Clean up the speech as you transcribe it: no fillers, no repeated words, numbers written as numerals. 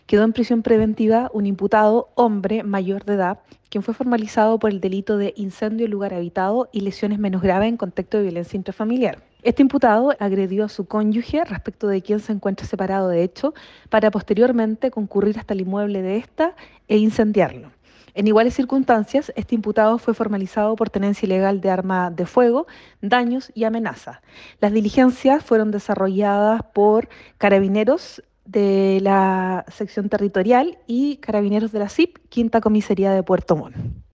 Quedó en prisión preventiva un imputado, hombre mayor de edad, quien fue formalizado por el delito de incendio en lugar habitado y lesiones menos graves en contexto de violencia intrafamiliar. Este imputado agredió a su cónyuge, respecto de quien se encuentra separado de hecho, para posteriormente concurrir hasta el inmueble de esta e incendiarlo. En iguales circunstancias, este imputado fue formalizado por tenencia ilegal de arma de fuego, daños y amenaza. Las diligencias fueron desarrolladas por carabineros de la sección territorial y carabineros de la CIP, Quinta Comisaría de Puerto Montt.